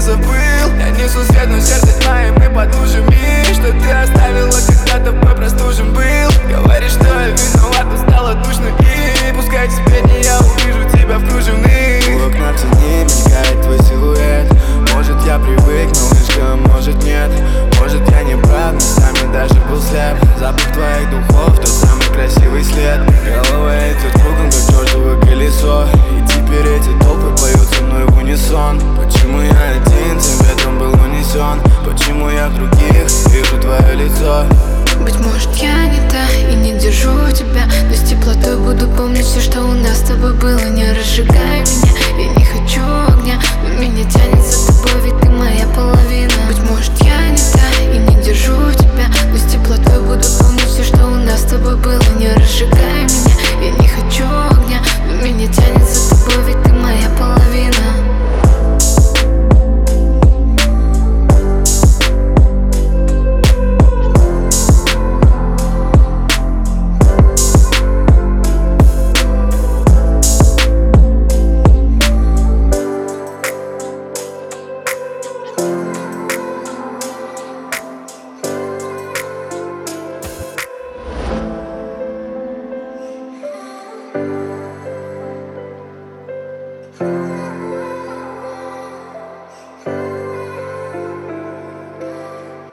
забыл. Я несу свет, но сердце моим и под лужами. Что ты оставила, когда тобой простужен был. Говоришь, что я виноват, но стало душно. И пускай теперь не я увижу тебя в кружевных. У окна в тени мелькает твой силуэт. Может я привык, малышка, может нет. Может я не прав, местами даже был слеп. Запах твоих духов, тот самый красивый след. Голова идет кругом, как чертово колесо. И теперь эти толпы поют со мной в унисон. Почему я один, тем ветром был унесен? Почему я в других вижу твое лицо? Быть может, я не та и не держу тебя, но с теплотой буду помнить все, что у нас с тобой было. Не разжигай меня.